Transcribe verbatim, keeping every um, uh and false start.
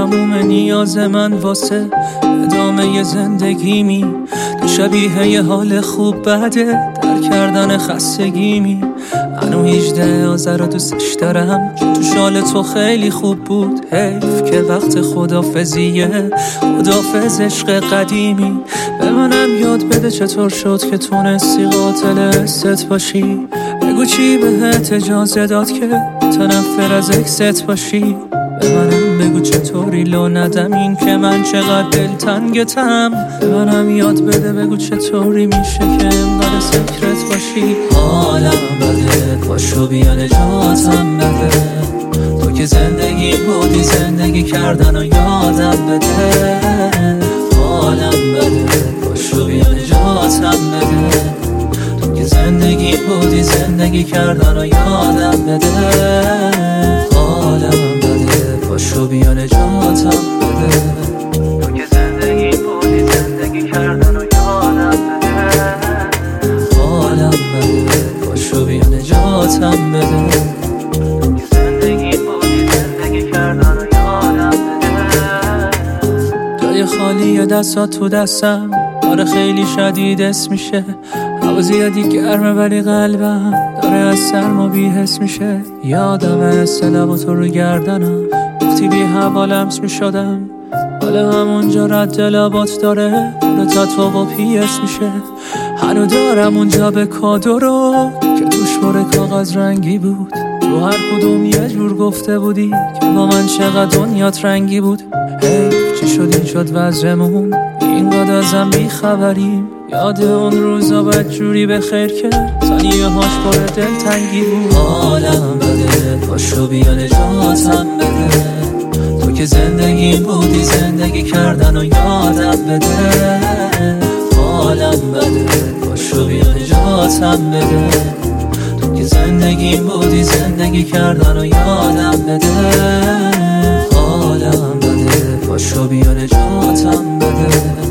تموم نیاز من واسه ادامه زندگیمی. تو شبیه یه حال خوب بده در کردن خستگیمی. منو هجده آذر دوستش دارم، تو شال تو خیلی خوب بود. حیف که وقت خدافزیه، خدافز عشق قدیمی. به منم یاد بده چطور شد که تونستی قاتل است باشی. بگو چی بهت اجازه داد که متنفر از اکست باشی. به منم بگو چطوری لو ندم این که من چقدر دلتنگتم. به منم یاد بده بگو چطوری میشه که انقدر سکرت باشی. حالم بده پاشو بیا نجاتم بده. تو که زندگی بودی زندگی کردن و یادم بده. حالم بده پاشو بیا نجاتم بده. تو که زندگی بودی زندگی کردن و یادم بده. حالم بده پاشو بیا نجاتم بده. تو که زندگی بودی زندگی کردن و یادم بده. حالم بده پاشو بیا نجاتم بده. تو که زندگی بودی زندگی کردن و یادم بده. جای خالی دستات تو دستم داره خیلی شدید اسم میشه. هوا زیادی گرمه ولی قلبم داره از سرما بی‌حس میشه. یادم از لب تو رو گردنم وقتی بی هوا لمس میشدم. حالا همونجا رد لبات داره رو تا تو و پیس میشه. هنو دارم اونجا به کادو رو که توش پر کاغذ رنگی بود. تو هر کدوم یه جور گفته بودی که با من چقدر دنیات رنگی بود. حیف چی شد این شد وضعمون اینقدر ازم بیخبریم. یاد اون روزا باید جوری به خیر که ثانیه هاش پر دلتنگی بود. حالم بده پاشو بیا نجاتم بده. تو که زندگی بودی زندگی کردن و یادم بده. حالم بده پاشو بیا نجاتم بده. تو که زندگی بودی زندگی کردن و یادم بده. حالم بده پاشو بیا نجاتم بده.